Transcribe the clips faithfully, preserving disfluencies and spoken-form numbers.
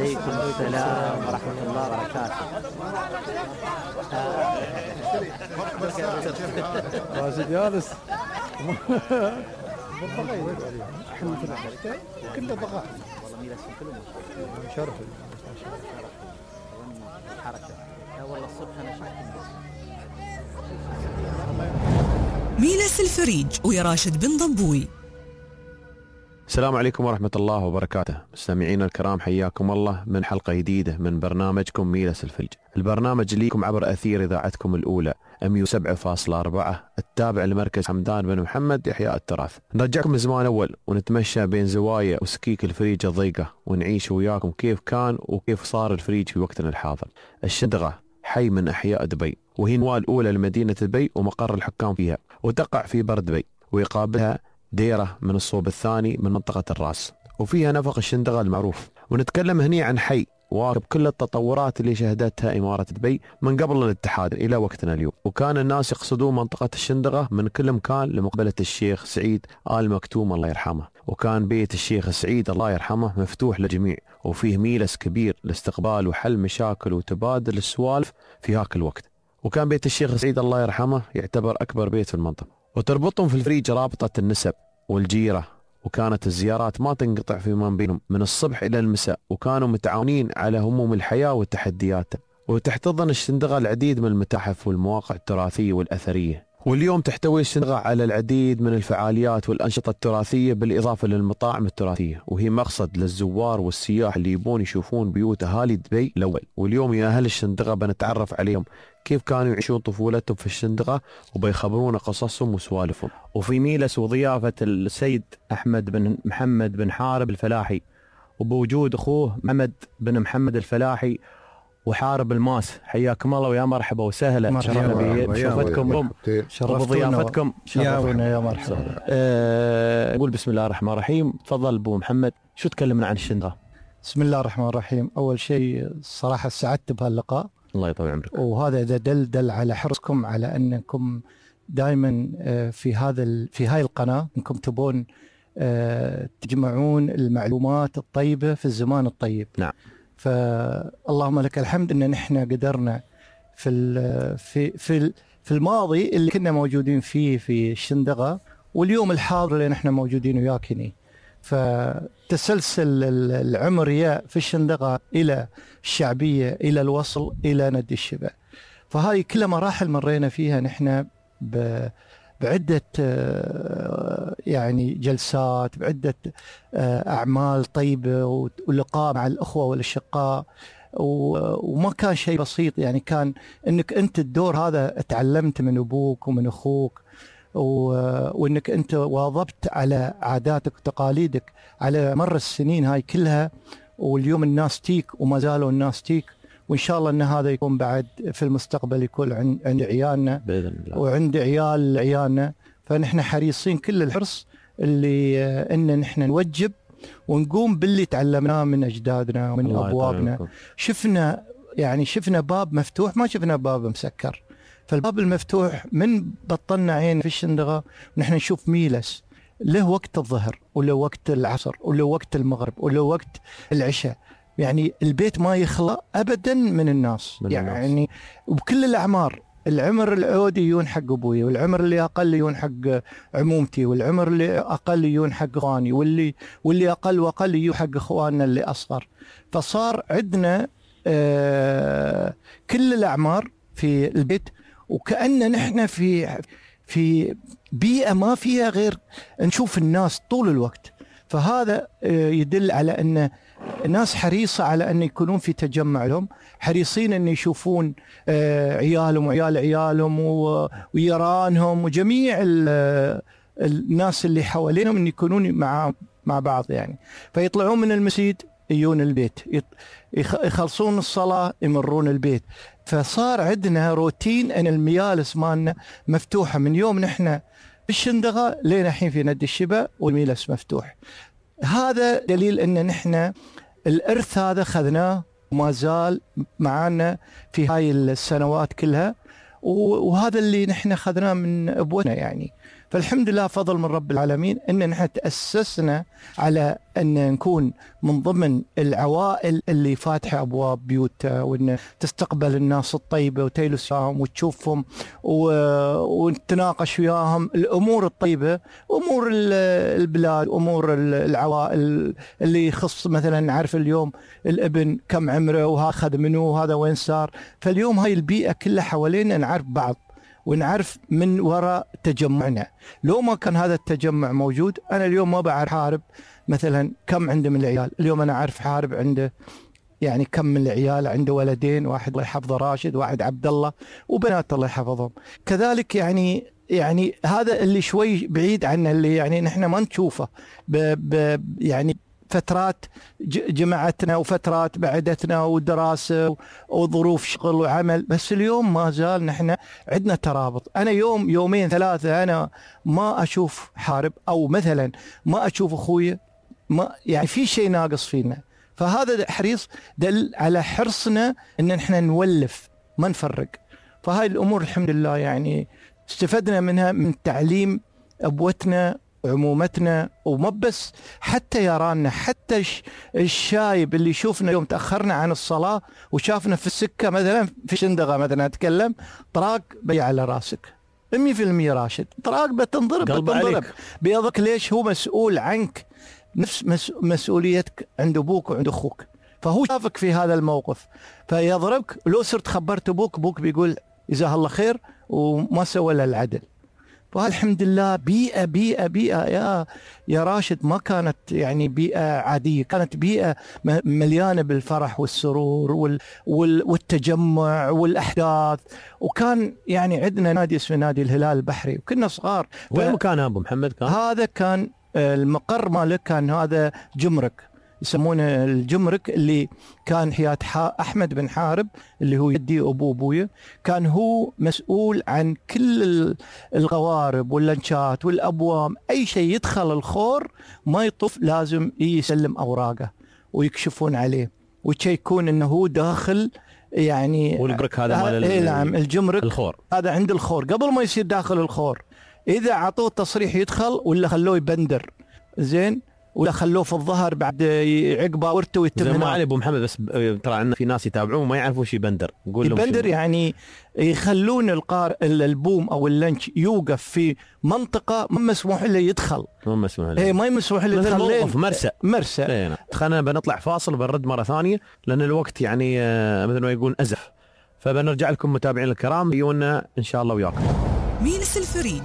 وعليكم السلام ورحمة الله وبركاته. راشد جالس كله بقاء والله ميلاد كله شرف الحركة. والله الصبح أنا شفت ميلس الفريج ويا راشد بن ضبوي. السلام عليكم ورحمة الله وبركاته. مستمعينا الكرام، حياكم الله من حلقة جديدة من برنامجكم ميلس الفريج، البرنامج اللي لكم عبر أثير إذاعتكم الأولى مية وسبعة فاصلة أربعة التابع لمركز حمدان بن محمد إحياء التراث. نرجعكم زمان أول ونتمشى بين زوايا وسكيك الفريج الضيقة ونعيش وياكم كيف كان وكيف صار الفريج في وقتنا الحاضر. الشندغة حي من أحياء دبي، وهي النواة الأولى لمدينة دبي ومقر الحكام فيها، وتقع في بر دبي، ويقابلها ديرة من الصوب الثاني من منطقة الراس، وفيها نفق الشندغة المعروف. ونتكلم هني عن حي واكب كل التطورات اللي شهدتها إمارة دبي من قبل الاتحاد إلى وقتنا اليوم. وكان الناس يقصدون منطقة الشندغة من كل مكان لمقبلة الشيخ سعيد آل مكتوم الله يرحمه، وكان بيت الشيخ سعيد الله يرحمه مفتوح للجميع، وفيه ميلس كبير لاستقبال وحل مشاكل وتبادل السوالف في هاك الوقت. وكان بيت الشيخ سعيد الله يرحمه يعتبر أكبر بيت في المنطقة، وتربطهم في الفريج رابطة النسب والجيرة، وكانت الزيارات ما تنقطع فيما بينهم من الصبح إلى المساء، وكانوا متعاونين على هموم الحياة وتحدياتها. وتحتضن الشندغة العديد من المتاحف والمواقع التراثية والأثرية، واليوم تحتوي الشندغة على العديد من الفعاليات والأنشطة التراثية بالإضافة للمطاعم التراثية، وهي مقصد للزوار والسياح اللي يبون يشوفون بيوت أهالي دبي الأول. واليوم يا أهل الشندغة بنتعرف عليهم كيف كانوا يعيشون طفولتهم في الشندغة، وبيخبرونا قصصهم وسوالفهم. وفي ميلس وضيافة السيد أحمد بن محمد بن حارب الفلاحي، وبوجود أخوه محمد بن محمد الفلاحي وحارب الماس. حياكم الله ويا مرحبا وسهلا، شرفنا بشوفتكم وبضيافتكم، شرفونا يا مرحبا. أه نقول بسم الله الرحمن الرحيم. تفضل ابو محمد، شو تكلمنا عن الشندغة؟ بسم الله الرحمن الرحيم. اول شيء الصراحه سعدت بهاللقاء، الله يطول عمرك، وهذا دل دل على حرصكم على انكم دائما في هذا في هاي القناه انكم تبون تجمعون المعلومات الطيبه في الزمان الطيب. نعم. فاللهم لك الحمد ان نحن قدرنا في في في في الماضي اللي كنا موجودين فيه في الشندغة، واليوم الحاضر اللي نحن موجودين وياك هنا. فتسلسل العمر يا في الشندغة الى الشعبيه الى الوصل الى ندي الشبه، فهاي كلها مراحل مرينا فيها نحن بعدة يعني جلسات، بعدة أعمال طيبة ولقاء مع الأخوة والأشقاء، وما كان شيء بسيط. يعني كان أنك أنت الدور هذا تعلمت من أبوك ومن أخوك، وأنك أنت واظبت على عاداتك وتقاليدك على مر السنين هاي كلها، واليوم الناس تيك وما زالوا الناس تيك، وإن شاء الله أن هذا يكون بعد في المستقبل يكون عند عيالنا بإذن الله وعند عيال عيالنا. فنحن حريصين كل الحرص اللي أن نحن نوجب ونقوم باللي تعلمناه من أجدادنا ومن أبوابنا. شفنا يعني شفنا باب مفتوح، ما شفنا باب مسكر. فالباب المفتوح من بطلنا عين في الشندغة ونحن نشوف ميلس له وقت الظهر وله وقت العصر وله وقت المغرب وله وقت العشاء. يعني البيت ما يخلى أبدا من الناس، من يعني الناس. وبكل الأعمار، العمر العودي يون حق أبوي، والعمر اللي أقل يون حق عمومتي، والعمر اللي أقل يون حق إخواني، واللي واللي أقل وأقل يون حق إخواننا اللي أصغر. فصار عندنا آه كل الأعمار في البيت، وكأن نحن في في بيئة ما فيها غير نشوف الناس طول الوقت. فهذا آه يدل على أن الناس حريصة على أن يكونون في تجمع لهم، حريصين أن يشوفون عيالهم وعيال عيالهم ويرانهم وجميع الناس اللي حوالينهم أن يكونون مع مع بعض. يعني فيطلعون من المسجد يجون البيت، يخلصون الصلاة يمرون البيت. فصار عندنا روتين أن الميالس مالنا مفتوحة من يوم نحن في الشندغة لين الحين في ندي الشبه والميلس مفتوح. هذا دليل أن نحن الإرث هذا خذناه وما زال معنا في هاي السنوات كلها، وهذا اللي نحن خذناه من أبونا. يعني فالحمد لله فضل من رب العالمين ان نحن تاسسنا على ان نكون من ضمن العوائل اللي فاتحه ابواب بيوتها، وان تستقبل الناس الطيبه وتجلس معهم وتشوفهم وتناقش وياهم الامور الطيبه، امور البلاد، امور العوائل اللي يخص مثلا نعرف اليوم الابن كم عمره وهذا اخذ منه وهذا وين صار. فاليوم هاي البيئه كلها حوالينا نعرف بعض ونعرف من وراء تجمعنا. لو ما كان هذا التجمع موجود أنا اليوم ما بعرف حارب مثلا كم عنده من العيال. اليوم أنا أعرف حارب عنده يعني كم من العيال، عنده ولدين، واحد الله يحفظه راشد، واحد عبد الله، وبنات الله يحفظهم. كذلك يعني يعني هذا اللي شوي بعيد عنا، اللي يعني نحن ما نشوفه ب ب يعني فترات جمعتنا وفترات بعدتنا ودراسة وظروف شغل وعمل، بس اليوم ما زال نحن عندنا ترابط. أنا يوم يومين ثلاثة أنا ما أشوف حارب، أو مثلا ما أشوف أخوي، ما يعني في شيء ناقص فينا. فهذا حريص دل على حرصنا إن نحن نولف ما نفرق. فهاي الأمور الحمد لله يعني استفدنا منها من تعليم أبوتنا عمومتنا، وما بس حتى يرانا، حتى الشايب اللي يشوفنا يوم تأخرنا عن الصلاة وشافنا في السكة مثلا في شندقة مثلا أتكلم، طراق بي على راسك مية في المية راشد، طراق بتنضرب بتنضرب بيضك. ليش؟ هو مسؤول عنك نفس مسؤوليتك عند أبوك وعند أخوك، فهو شافك في هذا الموقف فيضربك. لو صرت خبرت أبوك، أبوك بيقول جزاه الله خير وما سوى له العدل. فالحمد لله بيئة بيئة بيئة يا يا راشد ما كانت يعني بيئة عادية، كانت بيئة مليانة بالفرح والسرور وال وال والتجمع والأحداث. وكان يعني عندنا نادي اسمه نادي الهلال البحري وكنا صغار. وين مكان أبو محمد كان؟ هذا كان المقر ماله كان هذا جمرك، يسمونه الجمرك، اللي كان حياة أحمد بن حارب اللي هو يدي أبو أبويا، كان هو مسؤول عن كل القوارب واللنشات والأبوام، أي شيء يدخل الخور ما يطف لازم يسلم أوراقه ويكشفون عليه ويشيكون أنه هو داخل. يعني والجمرك هذا مال إيه نعم الجمرك الخور هذا عند الخور قبل ما يصير داخل الخور، إذا عطوه تصريح يدخل ولا خلوه يبندر زين ولا خلوه في الظهر بعد عقبه ورته ويتم. ما علي ابو محمد، بس ترى عندنا في ناس يتابعون ما يعرفوا شيء بندر. نقول لهم يبندر يعني يخلون القار البوم او اللنش يوقف في منطقه ما مسموح له يدخل، ما مسموح له اي ما مسموح له يدخل. موقف مرسى مرسى اي. خلينا بنطلع فاصل بنرد مره ثانيه لان الوقت يعني مثل ما يقول ازف، فبنرجع لكم متابعين الكرام يونا ان شاء الله وياكم. ميلس الفريج.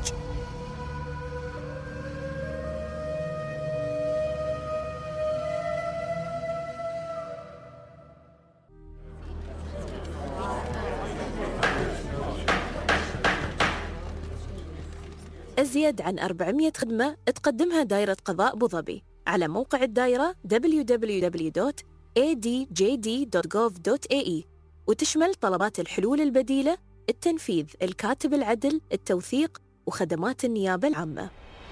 أزيد عن أربعمية خدمة تقدمها دائرة قضاء أبو ظبي على موقع الدائرة دبليو دبليو دبليو دوت إيه دي جي دي دوت جوف دوت إيه إي، وتشمل طلبات الحلول البديلة، التنفيذ، الكاتب العدل، التوثيق، وخدمات النيابة العامة.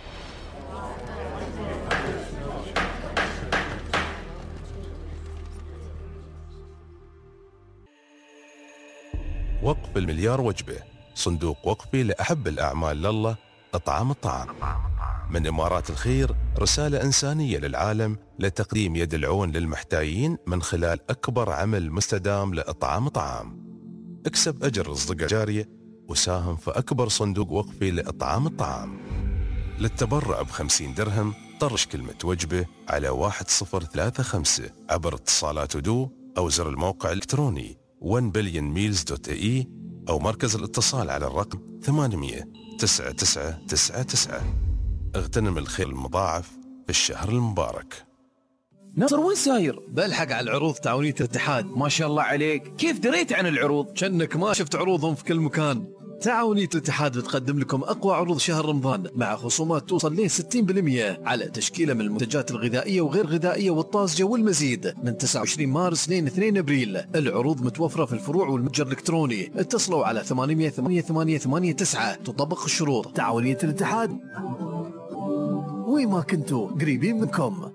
وقف المليار وجبة، صندوق وقفي لأحب الأعمال لله، إطعام الطعام. من إمارات الخير رسالة إنسانية للعالم لتقديم يد العون للمحتاجين من خلال أكبر عمل مستدام لإطعام طعام. اكسب أجر أصدقاء جارية وساهم في أكبر صندوق وقفي لإطعام الطعام. للتبرع بخمسين درهم طرش كلمة وجبة على واحد صفر ثلاثة خمسة عبر اتصالات ودو أو زر الموقع الإلكتروني one billion meals dot e e أو مركز الاتصال على الرقم ثمانمية تسعة تسعة تسعة تسعة. اغتنم الخير المضاعف في الشهر المبارك. ناصر وين ساير؟ بلحق على العروض تعاونية الاتحاد. ما شاء الله عليك، كيف دريت عن العروض؟ كأنك ما شفت عروضهم في كل مكان. تعاونية الاتحاد بتقدم لكم أقوى عروض شهر رمضان مع خصومات توصل ل ستين بالمئة على تشكيلة من المنتجات الغذائية وغير غذائية والطازجة والمزيد من تسعة وعشرين مارس لين اثنين أبريل. العروض متوفرة في الفروع والمتجر الإلكتروني. اتصلوا على ثمانمية ثمانية ثمانية ثمانية تسعة. تطبق الشروط. تعاونية الاتحاد، وين ما كنتوا قريبين منكم.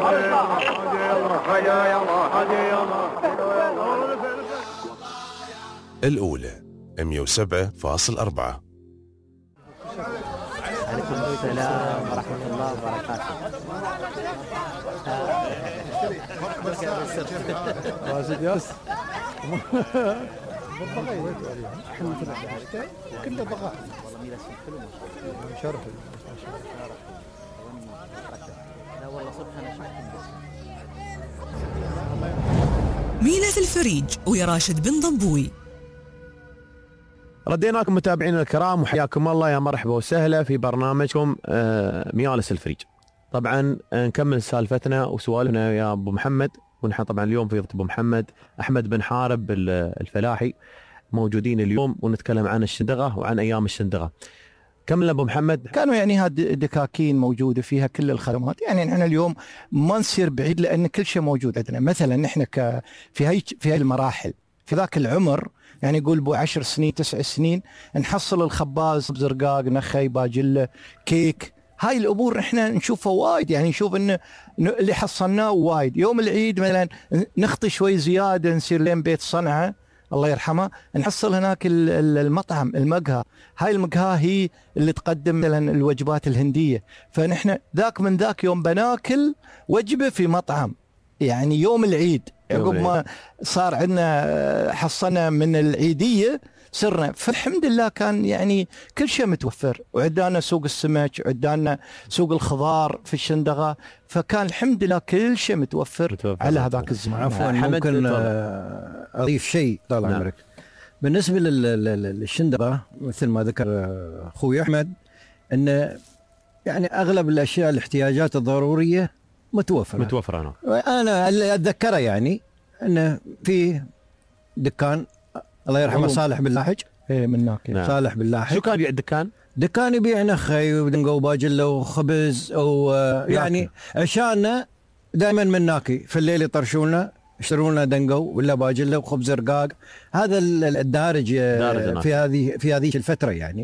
الأولى مئة وسبعة فاصلة أربعة. عليكم السلام ورحمة الله وبركاته. راشد ياس كله بقاء والله ميراث حلو ما شاء الله. شرف لا والله صدق أنا شفتهم بس. ميلة الفريج ويا راشد بن ضبوي. رديناكم متابعينا الكرام وحياكم الله يا مرحبا وسهلا في برنامجكم آه، ميالس الفريج. طبعا آه، نكمل سالفتنا وسوالفنا يا ابو محمد، ونحن طبعا اليوم في ابو محمد احمد بن حارب الفلاحي موجودين اليوم، ونتكلم عن الشندقه وعن ايام الشندقه. كمل ابو محمد. كانوا يعني هاد دكاكين موجوده فيها كل الخدمات. يعني نحن اليوم ما نصير بعيد لان كل شيء موجود عندنا. مثلا نحن ك في هاي في هاي المراحل في ذاك العمر، يعني يقول بو عشر سنين تسع سنين نحصل الخباز زرقاق نخي باجله كيك. هاي الامور احنا نشوفها وايد، يعني نشوف ان اللي حصلناه وايد. يوم العيد مثلا نخطي شوي زياده نصير لين بيت صنعه الله يرحمه نحصل هناك المطعم المقهى. هاي المقهى هي اللي تقدم مثلا الوجبات الهنديه. فنحن ذاك من ذاك يوم بناكل وجبه في مطعم، يعني يوم العيد عقب ما صار عندنا حصلنا من العيديه صرنا. فالحمد لله كان يعني كل شيء متوفر، وعدانا سوق السمك، عدانا سوق الخضار في الشندقه. فكان الحمد لله كل شيء متوفر, متوفر على هذاك الزمان. عفوا ممكن اضيف شيء طال نعم. عمرك بالنسبه للشندقه مثل ما ذكر اخوي احمد ان يعني اغلب الاشياء الاحتياجات الضروريه متوفره متوفره. انا انا اللي اتذكره يعني انه في دكان الله يرحمه صالح باللاحج. ايه من هناك نعم. صالح باللاحج شو كان يبيع الدكان؟ دكان يبيع نخي ودنقه وباجله وخبز او يعني عشاننا دائما من ناكي في الليل يطرشونا يشترون لنا دنقه ولا باجله وخبز رقاق. هذا الدارج في هذه في هذه الفتره يعني.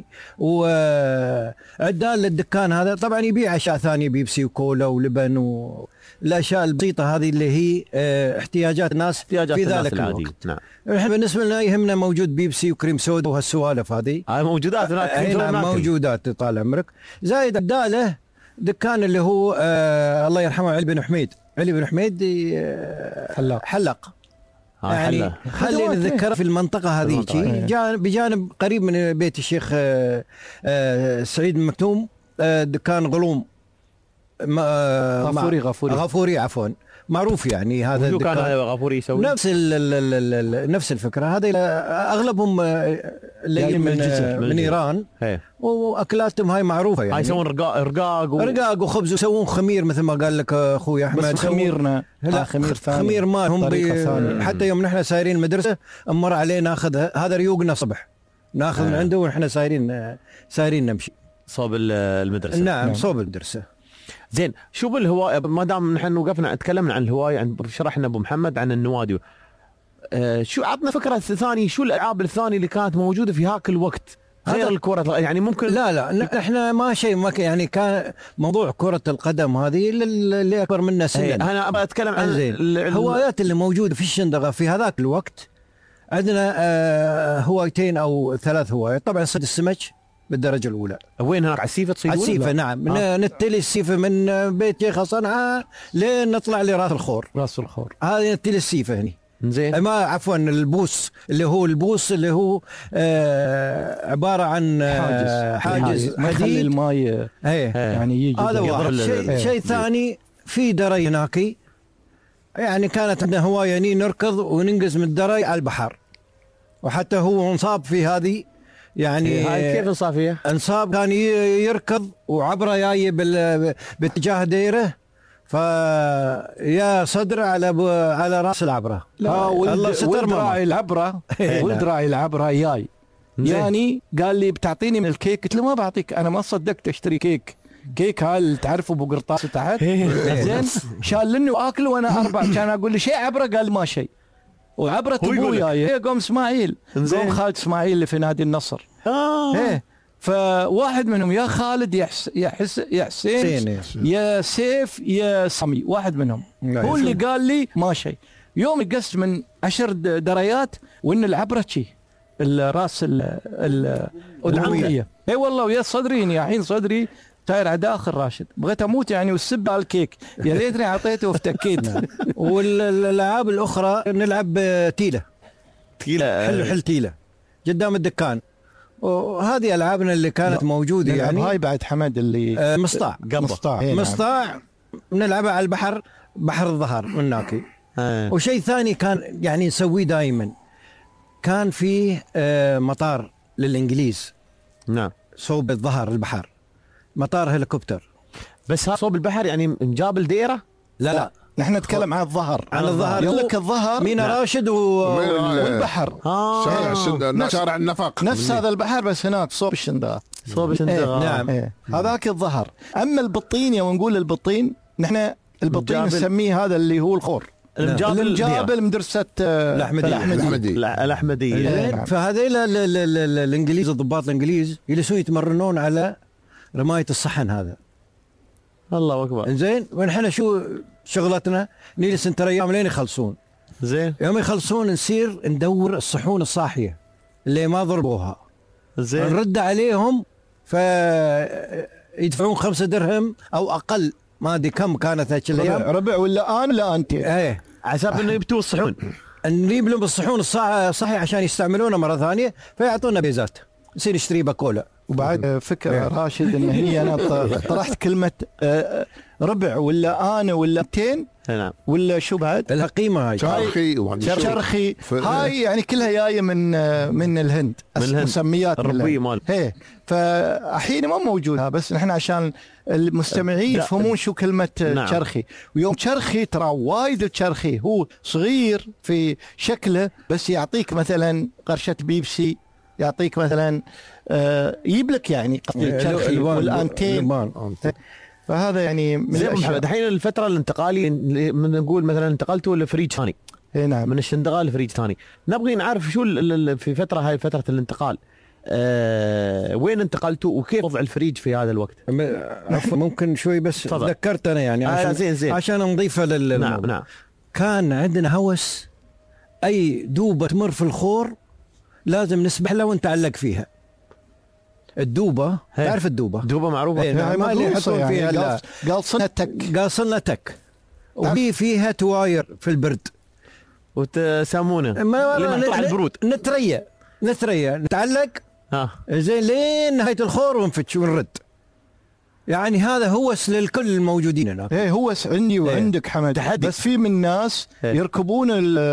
وعدال للدكان هذا طبعا يبيع اشياء ثانيه بيبسي وكولا ولبن والاشياء البسيطه هذه اللي هي احتياجات الناس احتياجات في الناس ذلك العادي. الوقت. نعم. احنا بالنسبه لنا يهمنا موجود بيبسي وكريم سودا وهالسوالف هذه. هاي موجودات هناك. نعم موجودات طال عمرك. زايد عداله دكان اللي هو آه الله يرحمه علي بن حميد. علي بن حميد حلاق حلاق يعني خلينا نتذكر في المنطقة هذه بجانب قريب من بيت الشيخ آه آه سعيد بن مكتوم آه دكان غلوم غفوري غفوري غفوري عفوا معروف يعني. هذا الدكان كان غفوري يسوي نفس ال ال ال نفس الفكرة. هذا اغلبهم اللي من, من, من ايران هي. واكلاتهم هاي معروفة يعني. هاي يسوون رقاق رقاق و... رقاق وخبز ويسوون خمير مثل ما قال لك اخوي احمد. بس خميرنا لا خمير ثاني خمير ما هم بي... حتى يوم نحن سايرين المدرسة امر عليه ناخذ هذا ريوقنا صبح ناخذ من عنده ونحن سايرين سايرين نمشي صوب المدرسة. نعم, نعم. صوب المدرسة. زين شو بالهواية ما دام نحن وقفنا تكلمنا عن الهواية عن شرحنا ابو محمد عن النوادي. أه شو عطنا فكرة ثانية شو الالعاب الثانية اللي كانت موجودة في هاك الوقت غير الكرة يعني ممكن. لا لا احنا ما شيء ما يعني كان موضوع كرة القدم هذه اللي اكبر منا سنا. انا ابغى اتكلم عن الهوايات اللي موجودة في الشندقة في هذاك الوقت. عندنا أه هوايتين او ثلاث هوايات. طبعا صيد السمك بالدرجة الأولى. وين هناك على السيفة تصيدون؟ على السيفة نعم. آه. نتلي السيفة من بيت شيخ صنعاء لين نطلع لراس الخور. راس الخور. هذه نتلي السيفة هني. زين. ما عفوا البوس اللي هو البوس اللي هو آه عبارة عن آه حاجز حاجز حديد الماء يعني يجي. هذا واحد. شيء شيء ثاني في دري هناكي يعني كانت عندنا هواية يعني نركض وننقز من الدري على البحر. وحتى هو انصاب في هذه يعني. هاي كيف انصاب فيها؟ انصاب كان يركض وعبره جاي باتجاه ديره فيا صدر على على راس العبره. لا الله ستر راعي العبره ولد راعي العبره جاي يعني قال لي بتعطيني من الكيك. قلت له ما بعطيك انا ما صدقت اشتري كيك. كيك هال تعرفوا ابو قرطاس تحت زين شالني واكله وانا اربع. كان اقول له شيء عبره قال ما شيء. وعبره ابويا هي قوم اسماعيل قوم خالد اسماعيل اللي في نادي النصر. اه ايه فواحد منهم يا خالد يا حس يا, حس يا حسين يا سيف يا سامي، واحد منهم هو اللي قال لي ما شيء. يوم قست من عشر دريات وان العبره شي الراس العنقيه، اي والله ويا صدري يا حين صدري تاير على داخل راشد، بغيت اموت يعني والسب على الكيك، يا ليتني اعطيته وافتكيت. والالعاب الاخرى نلعب تيله تيله حل حل تيله قدام الدكان، وهذه العابنا اللي كانت موجوده يعني. هاي بعد حمد اللي آه مصطاع مصطاع مصطاع نلعبها على البحر، بحر الظهر والناكي. وشيء ثاني كان يعني نسويه دائما، كان فيه آه مطار للانجليز. نعم. صوب الظهر البحر، مطار هليكوبتر. بس صوب البحر يعني مجابل ديره؟ لا لا نحن نتكلم عن الظهر. عن الظهر يقول لك الظهر مينا نعم. راشد و... والبحر آه. شارع الشند... شارع النفق نفس هذا البحر بس هناك صوب الشندقة. صوب الشندقة. ايه. نعم. ايه. هذاك الظهر. اما البطين يا ونقول البطين نحن البطين نسميه هذا اللي هو الخور. المجابل المجابل مدرسة الأحمدية الأحمدية. فهذيل الإنجليز الضباط الإنجليز يجلسون يتمرنون على رماية الصحن هذا. الله أكبر. زين ونحن شو شغلتنا؟ نجلس انت ايام لين يخلصون. زين. يوم يخلصون نسير ندور الصحون الصاحية اللي ما ضربوها. زين. نرد عليهم فيدفعون خمسة درهم أو أقل، ما ادري كم كانت هيك الايام، ربع ولا ان لا انت. ايه عسب انه يبتوا الصحون، نجيب لهم الصحون الصحي عشان يستعملونها مره ثانيه، فيعطونا بيزات نصير نشتري بكولا. وبعد فكره راشد ان هي انا طرحت كلمه ربع ولا ان ولا مئتين نعم ولا شو بعد لها قيمه هاي شرخي شرخي هاي يعني كلها جايه من من الهند، من الهند. مسميات الربية مال هي، فالحين ما موجودها، بس نحن عشان المستمعين يفهمون شو كلمه نعم. شرخي. ويوم شرخي ترى وايد الشرخي هو صغير في شكله، بس يعطيك مثلا قرشه بيبسي، يعطيك مثلا آه يجيب يعني قصدي شرخي والانتين. فهذا يعني زين محمد. الحين الفتره الانتقاليه من نقول مثلا انتقلتوا لفريج ثاني. نعم. من الشندقه لفريج ثاني، نبغي نعرف شو في فتره هاي فتره الانتقال أه وين انتقلتوا وكيف وضع الفريج في هذا الوقت؟ عفوا ممكن شوي بس تذكرت انا يعني عشان آه زين زين. عشان نضيفها لل نعم نعم. كان عندنا هوس اي دوبه تمر في الخور لازم نسبح لها ونتعلق فيها. الدوبه تعرف الدوبه دوبه معروفه هي ما اللي يحطون يعني فيها قالصنا تك قالصنا تك وفي فيها تواير في البرد وتسمونه اللي على البرود نتريا نتريا نتعلق اه زين لين نهايه الخور ونفتش ونرد. يعني هذا هوس للكل الموجودين هناك. ايه هوس عندي وعندك حمد تحدي. بس في من ناس يركبون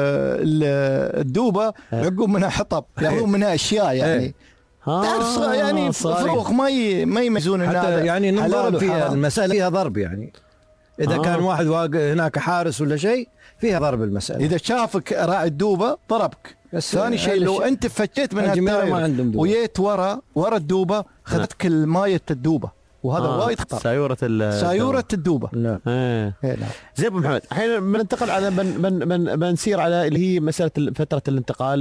الدوبه يعقون منها حطب يعقون منها اشياء يعني تعرف يعني فروخ ما ما يميزون حتى يعني نضرب فيها المسألة فيها ضرب يعني إذا آه. كان واحد واقف هناك حارس ولا شيء فيها ضرب المسألة. إذا شافك راعي الدوبة ضربك. ثاني شيء لو أنت فتيت من التاير ويت ورا ورا الدوبة خذتك الماية الدوبة وهذا آه. وايد خطر. سايورة سايورة الدوبة. نعم. آه. زين أبو محمد الحين بننتقل على بن بن بن بنسير على اللي هي مسألة فترة الانتقال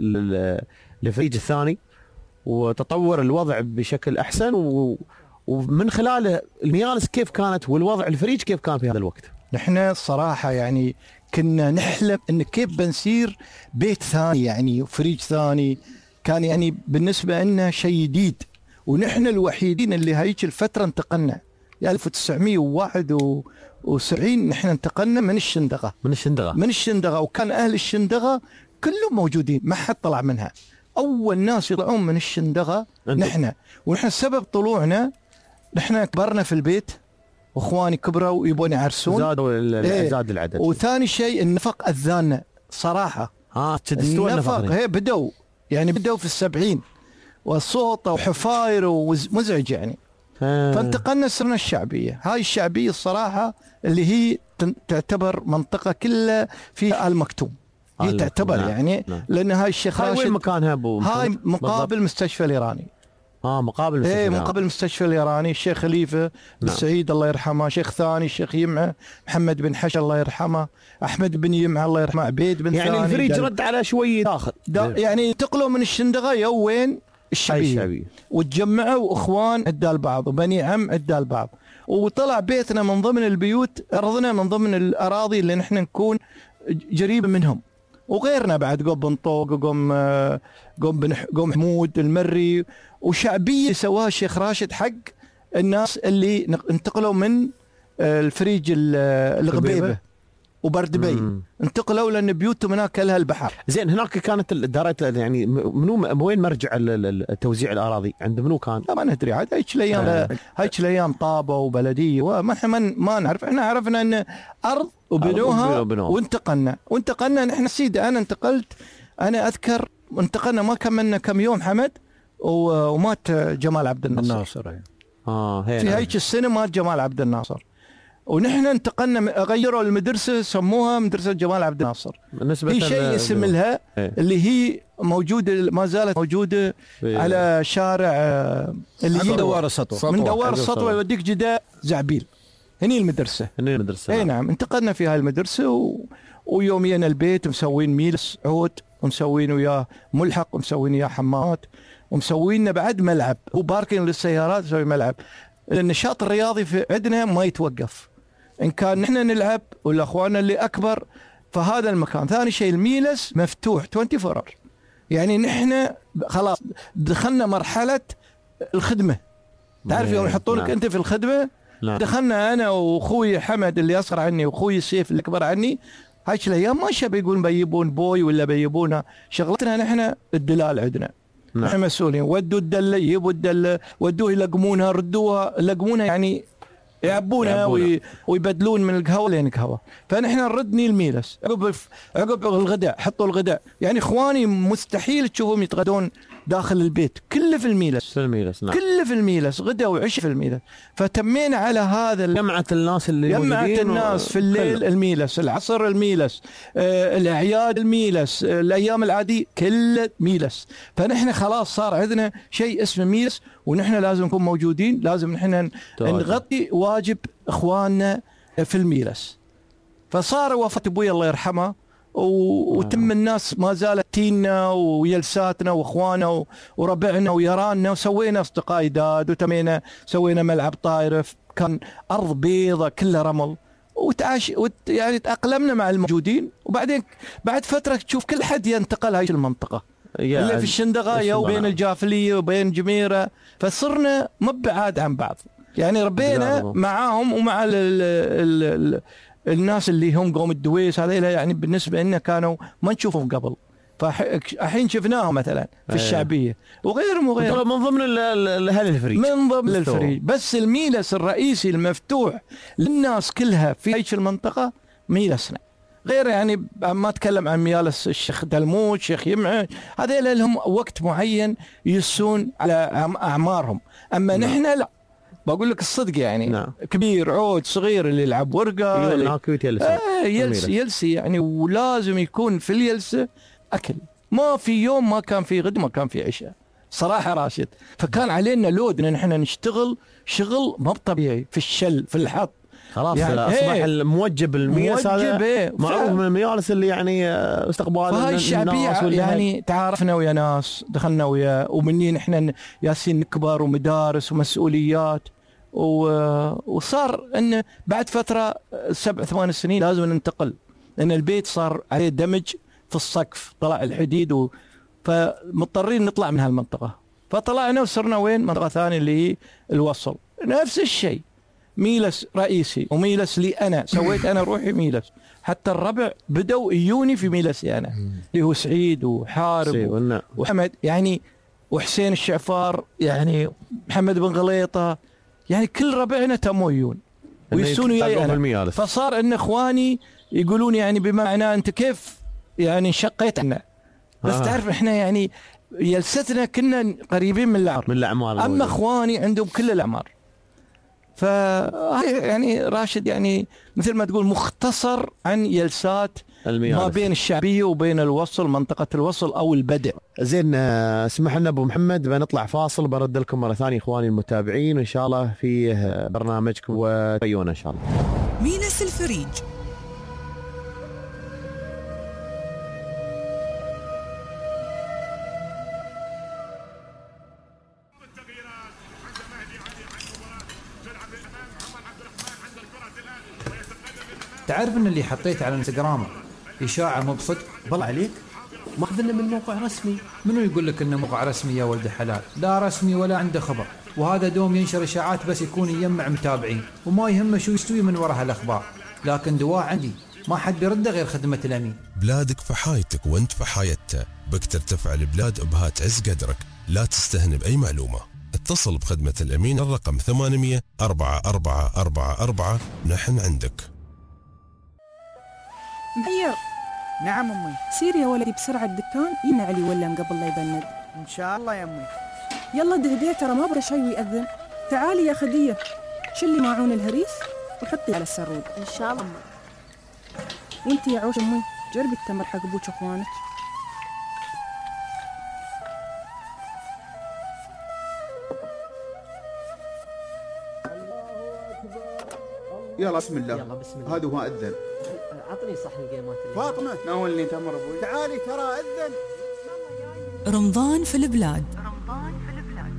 للفريج الثاني وتطور الوضع بشكل أحسن و... ومن خلاله الميانس كيف كانت والوضع الفريج كيف كان في هذا الوقت. نحن الصراحة يعني كنا نحلم إن كيف بنصير بيت ثاني يعني فريج ثاني، كان يعني بالنسبة لنا شيء جديد، ونحن الوحيدين اللي هيك الفترة انتقلنا يعني ألف وتسعمية وواحد وسبعين نحن انتقلنا من الشندقة من الشندقة من الشندقة وكان أهل الشندقة كلهم موجودين ما حد طلع منها. أول ناس يطلعون من الشندقة نحن، ونحن سبب طلوعنا نحن كبرنا في البيت واخواني كبروا ويبون يعرسون زادوا إيه. زاد العدد. وثاني شيء النفق اذانا صراحه اه تدستوا النفق هي بدوا يعني بدوا في السبعين والصوت وحفاير ومزعج يعني آه. فانتقلنا صرنا الشعبيه. هاي الشعبيه الصراحه اللي هي تعتبر منطقه كلها فيها المكتوم هي آه تعتبر نعم. يعني نعم. لان هاي الشيخ هاي وين مكانها ابو هاي مقابل المستشفى الايراني. اه مقابل المستشفى ايه مقابل المستشفى الايراني. الشيخ خليفه بن نعم. سعيد الله يرحمه، شيخ ثاني الشيخ يمعه، محمد بن حش الله يرحمه، احمد بن يمعه الله يرحمه، عبيد بن يعني ثاني. الفريج رد على شوي داخل دا يعني انتقلوا من الشندقه يو وين الشعبيه, الشعبية. وتجمعوا اخوان عدال بعض وبني عم عدال بعض، وطلع بيتنا من ضمن البيوت، ارضنا من ضمن الاراضي اللي نحن نكون قريب منهم، وغيرنا بعد قوم بن طوق وقوم قوم بن قوم حمود المري، وشعبيه سواها الشيخ راشد حق الناس اللي انتقلوا من الفريج الغبيبه وبردبي، انتقلوا لان بيوتهم هناك لها البحر. زين هناك كانت الدارات يعني منو وين مرجع التوزيع الاراضي عند منو كان؟ ما ندري عاد هيك الايام آه. هيك الايام طابه وبلديه وما احنا ما نعرف، احنا عرفنا ان ارض وبنوها وانتقلنا وانتقلنا نحن سيدي. انا انتقلت، انا اذكر انتقلنا ما كملنا كم يوم حمد ومات جمال عبد الناصر, الناصر. اه في هيك السنه مات جمال عبد الناصر، ونحن انتقلنا غيروا المدرسه سموها مدرسه جمال عبد الناصر. في شيء اسم لها اللي هي موجوده ما زالت موجوده على شارع اللي هي دوار السطوه، من دوار السطوه يوديك جده زعبيل، هني المدرسه هني المدرسه. اي نعم. انتقلنا في هاي المدرسه و... ويوميا البيت مسوين ميلس عود ومسوين وياه ملحق ومسوين وياه حمامات ومسوين بعد ملعب وباركين للسيارات، مسوي ملعب. النشاط الرياضي في عندنا ما يتوقف، إن كان نحن نلعب ولا أخواننا اللي أكبر فهذا المكان. ثاني شيء الميلس مفتوح أربعة وعشرين ساعة، يعني نحن خلاص دخلنا مرحلة الخدمة. تعرف يوم يحطونك أنت في الخدمة، دخلنا أنا وأخوي حمد اللي أصغر عني وأخوي سيف اللي أكبر عني، هاي الأيام ما شاب يقول بيجيبون بوي ولا بيجيبونا، شغلتنا نحن الدلال عندنا. نعم. نحن مسؤولين، ودوا الدلة يجيبوا الدلة، ودوه يلقمونها ردوها لقمونها، يعني يعبونها وي... ويبدلون من القهوه لين قهوه. فنحن نردني الميلس عقب عقب الغداء، حطوا الغداء، يعني اخواني مستحيل تشوفهم يتغدون داخل البيت، كله في الميلس في الميلس نعم. كله في الميلس، غداء وعشاء في الميلس. فتمينا على هذا ال... جمعت الناس اللي جمعت الناس في الليل كله. الميلس، العصر الميلس، آه الاعياد الميلس، آه الايام العاديه كله ميلس. فنحن خلاص صار عندنا شيء اسمه ميلس، ونحن لازم نكون موجودين، لازم نحن نغطي واجب اخواننا في الميلس. فصار وفاة ابوي الله يرحمه وتم الناس ما زالت تينا ويلساتنا واخواننا وربعنا ويراننا، وسوينا اصدقاء داد وتمينا سوينا ملعب طايره، كان ارض بيضة كلها رمل، وتعاش وت يعني تأقلمنا مع الموجودين. وبعدين بعد فترة تشوف كل حد ينتقل هاي المنطقة اللي في الشندقاية وبين الجافلية وبين جميرة، فصرنا مبعاد عن بعض، يعني ربينا معاهم ومع ال ال ال الناس اللي هم قوم الدويس هذيلا، يعني بالنسبة لنا كانوا ما نشوفهم قبل، فالحين شفناهم مثلا في الشعبية وغيرهم وغيرهم من ضمن هذا الفريق من ضمن الفريق. بس الميلس الرئيسي المفتوح للناس كلها في هيك المنطقة ميلسنا، غير يعني ما اتكلم عن ميالس الشيخ دلموت، الشيخ يمعة، هذيلا لهم وقت معين يسون على اعمارهم. اما نعم. نحن لا، بقول لك الصدق يعني نعم. كبير عود صغير اللي يلعب ورقه اللي آه يلسي يلسي يعني، ولازم يكون في اليلسه اكل، ما في يوم ما كان في غد ما كان في عشاء صراحه راشد. فكان علينا لود ان احنا نشتغل شغل ما طبيعي في الشل في الحط، خلاص يعني اصبح ايه الموجب الميالس هذا ايه معروف من الميالس اللي يعني استقبال الناس يعني تعارفنا ويا ناس، دخلنا ويا ومنين احنا ياسين نكبر ومدارس ومسؤوليات، وصار انه بعد فتره سبع ثمان سنين لازم ننتقل، لان البيت صار عليه دمج في السقف، طلع الحديد و... فمضطرين نطلع من هالمنطقه. فطلعنا وصرنا وين؟ منطقه ثانيه اللي هي الوصل، نفس الشيء ميلس رئيسي وميلس لي انا، سويت انا روحي ميلس، حتى الربع بدوا يجوني في ميلسي انا، اللي هو سعيد وحارب وحمد يعني وحسين الشعفار يعني محمد بن غليطه، يعني كل ربعنا تموا يجون ويسونوا وياي انا. فصار ان اخواني يقولون يعني بمعنى انت كيف يعني انشقيت عنا، بس آه. تعرف احنا يعني يلستنا كنا قريبين من العمر من الاعمار، اما اخواني عندهم كل الاعمار. ف يعني راشد يعني مثل ما تقول مختصر عن يلسات ما بين الشعبيه وبين الوصل، منطقه الوصل او البدء. زين اسمح لنا ابو محمد بنطلع فاصل، برد لكم مره ثانيه اخواني المتابعين ان شاء الله في برنامجكم وتبيونا ان شاء الله. ميلس الفريج. تعرف ان اللي حطيته على انستغرامك اشاعه مو بصدق؟ بالله عليك ماخذنا من موقع رسمي. منو يقول لك انه موقع رسمي يا ولد الحلال؟ لا رسمي ولا عنده خبر، وهذا دوم ينشر اشاعات بس يكون يجمع متابعين وما يهمه شو يستوي من وراء هالاخبار. لكن دواء عندي ما حد بيرده غير خدمه الامين. بلادك في حايتك وانت في حايتها، بك ترتفع البلاد بها تعز قدرك. لا تستهن باي معلومه، اتصل بخدمه الامين الرقم ثمانمية أربعة أربعة أربعة أربعة. نحن عندك. مهير. نعم أمي. سير يا ولدي بسرعة الدكان يمنع علي ولا قبل لا يبند. إن شاء الله يا أمي. يلا دهديه ترى ما برا شي ويأذن. تعالي يا خدية شلي ماعون الهريس وحطي على السرود. إن شاء الله. وانتي يا عوش أمي جربي التمر حق أبوك أخوانك. يلا بسم الله. يلا بسم الله. هذا هو أذن. عطني صحن الجيمات. فاطمة ناولني تمر أبوي. تعالي ترى أذن. رمضان في البلاد. رمضان في البلاد.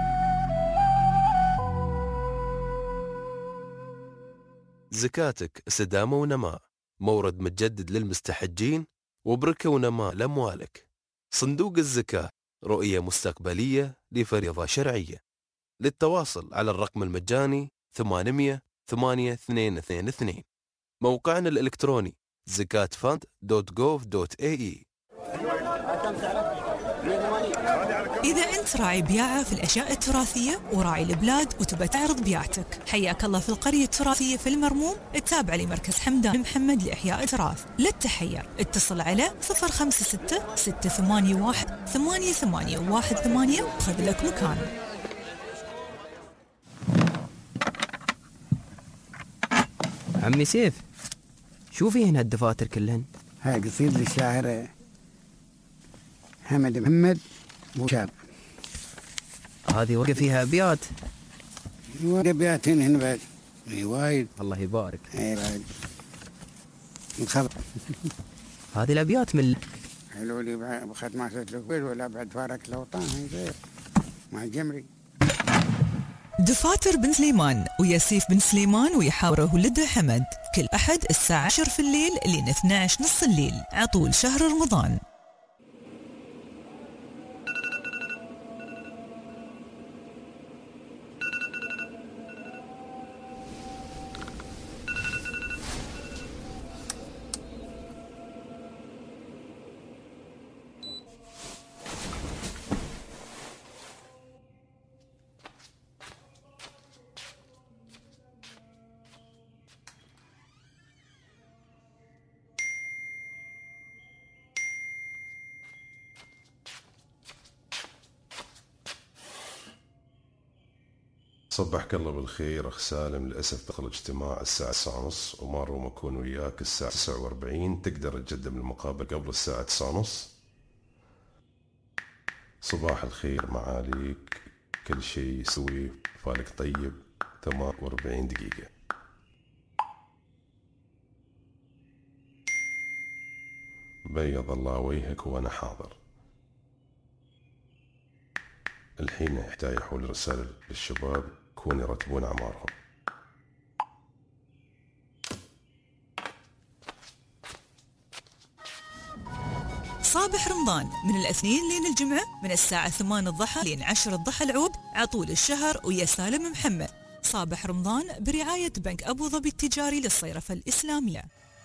زكاتك استدامة ونماء، مورد متجدد للمستحجين وبركة ونماء لأموالك. صندوق الزكاة رؤية مستقبلية لفريضة شرعية. للتواصل على الرقم المجاني ثمانمية ثمانية اثنين اثنين اثنين. موقعنا الإلكتروني زكاة فند دوت جوف دوت إيه إي. إذا أنت راعي بياعة في الأشياء التراثية وراعي البلاد وتبى تعرض بيعتك، حياك الله في القرية التراثية في المرموم. التابعة لمركز حمدان محمد لإحياء التراث. لا تتحير، اتصل على صفر خمسة ستة ستة ثمانية واحد ثمانية ثمانية واحد ثمانية وخذ لك مكان. عمي سيف، شوفي هنا الدفاتر كلهن. هاي قصيدة للشاعر حمد محمد بوشاب. هذه ورقة فيها أبيات. ورقة أبيات هنا بعد. اي وايد. الله يبارك. اي بعد. الخبر. هذه الأبيات من حلو لي بخد ما تتلقى ولا بعد فارك الأوطان هاي غير مع الجمري. دفاتر بن سليمان وياسيف بن سليمان ويحاوره ولده حمد كل أحد الساعة عشرة في الليل لين اثني عشر نص الليل عطول شهر رمضان. صبحك الله بالخير أخ سالم. للأسف دخل اجتماع الساعة تسعة ونص وما روم أكون وياك الساعة تسعة وأربعين. تقدر تقدم المقابلة قبل الساعة تسعة ونص؟ صباح الخير معاليك، كل شيء يسوي فالك طيب. ثمانية وأربعين دقيقة. بيض الله وجهك وأنا حاضر. الحين يحتاج حول رسالة للشباب كون يرتبون أعمارهم. صابح رمضان من الاثنين لين الجمعة من الساعة ثمانية الضحى لين عشرة الضحى العود عطول الشهر ويا سالم محمد. صابح رمضان برعاية بنك أبو ظبي التجاري للصيرفة الإسلامية.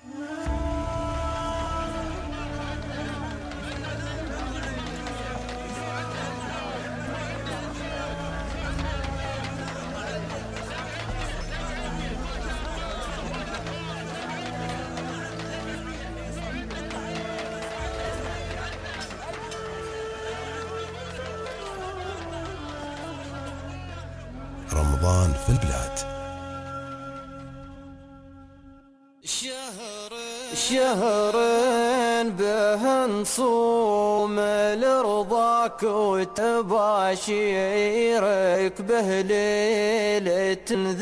رمضان في البلاد. شهر شهر به نصوم لرضاك وتباشيرك، به ليلة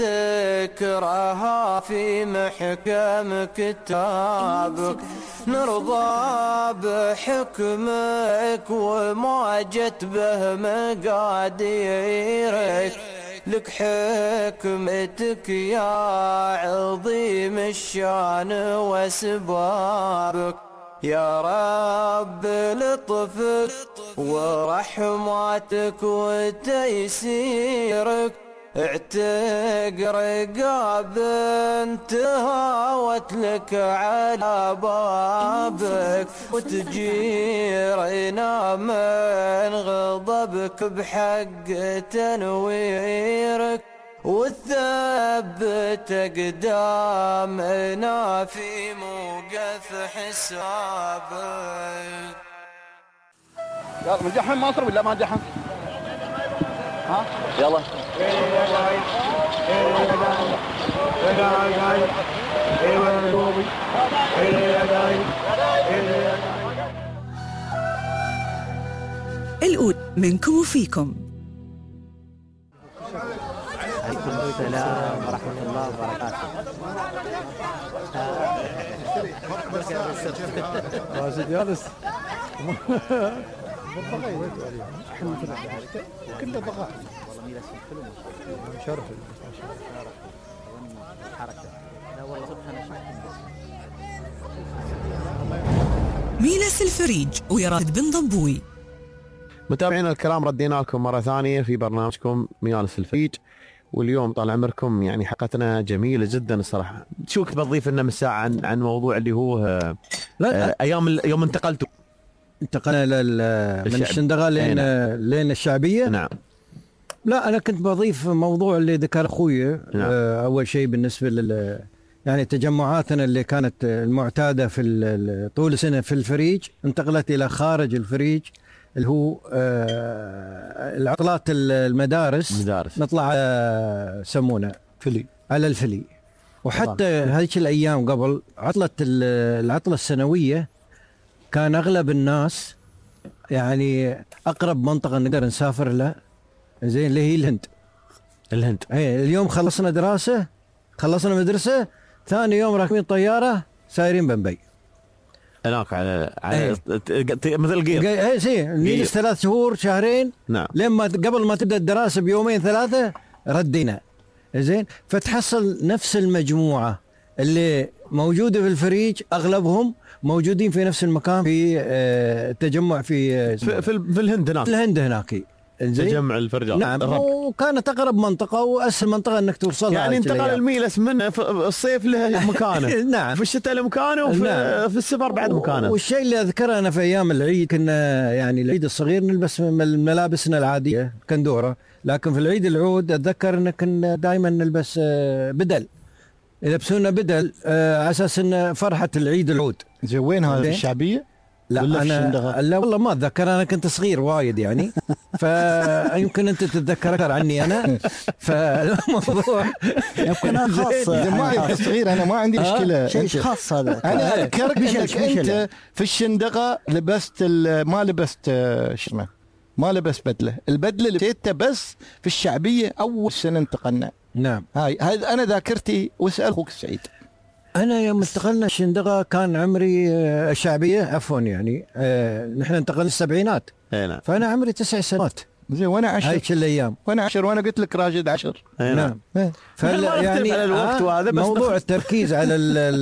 ذكرها في محكم كتابك، نرضى بحكمك وما جت به مقاديرك. لك حكمتك يا عظيم الشان واسبابك يا رب لطفك ورحماتك وتيسيرك اعتق رقاب انتهاوت لك على بابك وتجيرنا من غضبك بحق تنويرك وتثبت قدامنا في موقف حسابك. يلا مجحن مصر ولا ما جحن؟ ها؟ يلا الأود منكم وفيكم. عليكم السلام ورحمة الله وبركاته. راشد جالس كله بقاء شرف ميلس الفريج ويا راشد بن ضبوي. متابعينا الكرام، ردينا لكم مرة ثانية في برنامجكم ميالس الفريج، واليوم طال عمركم يعني حلقتنا جميلة جدا الصراحة. شو كنت بضيف لنا من ساعة عن عن موضوع اللي هو لا أيام يوم انتقلتوا انتقلنا لل من الشندقة لين نعم. لين الشعبية. نعم. لا أنا كنت بضيف موضوع اللي ذكر أخوي. نعم. أول شيء بالنسبة لل يعني تجمعاتنا اللي كانت المعتادة في طول سنة في الفريج انتقلت إلى خارج الفريج اللي هو العطلات المدارس. مدارس. نطلع سمونا فلي على الفلي. وحتى هذيك الأيام قبل عطلة العطلة السنوية كان أغلب الناس يعني أقرب منطقة نقدر نسافر لها زين اللي هي الهند. الهند. ايه اليوم خلصنا دراسة، خلصنا مدرسة، ثاني يوم راكبين طيارة سايرين بمبي. هناك على على ايه. مثل قير. ايه سي نجلس ثلاث شهور شهرين. نعم. لما قبل ما تبدأ الدراسة بيومين ثلاثة ردينا. زين فتحصل نفس المجموعة اللي موجودة في الفريج أغلبهم موجودين في نفس المكان في التجمع في في, في الهند هناك. في الهند هناك تجمع الفرجات. نعم. وكانت أقرب منطقة وأسهل منطقة أنك توصلها. يعني انتقل الميلس من الصيف له مكانه. نعم. في الشتاء له مكانه وفي نعم. في السفر بعد مكانه. والشيء اللي أذكره أنا في أيام العيد كنا يعني العيد الصغير نلبس ملابسنا العادية كندورة، لكن في العيد العود أتذكر أن كنا دائما نلبس بدل، يلبسونا بدل على أساس أن فرحة العيد العود. زين وين هذا الشعبية؟ لا أنا لا والله ما أتذكر، أنا كنت صغير وايد يعني فيمكن أنت تتذكر أكثر عني أنا. فالموضوع يمكن أنا خاص ما صغير، أنا ما عندي مشكلة. شيء خاص هذا. أنا أذكرك أنك أنت في الشندقة لبست ما لبست شنو ما لبست بدلة، البدلة اللي لبستها بس في الشعبية أول سنة انتقلنا. نعم. هاي هذا أنا ذاكرتي، واسأل أخوك سعيد. أنا يوم انتقلنا الشندقة كان عمري الشعبية عفوا يعني آه نحن انتقلنا السبعينات. نعم. فأنا عمري تسع سنوات. زين وأنا عشر. هاي كل الأيام. وأنا عشر وأنا قلت لك راشد عشر. نعم. فلا يعني على الوقت آه وهذا موضوع التركيز على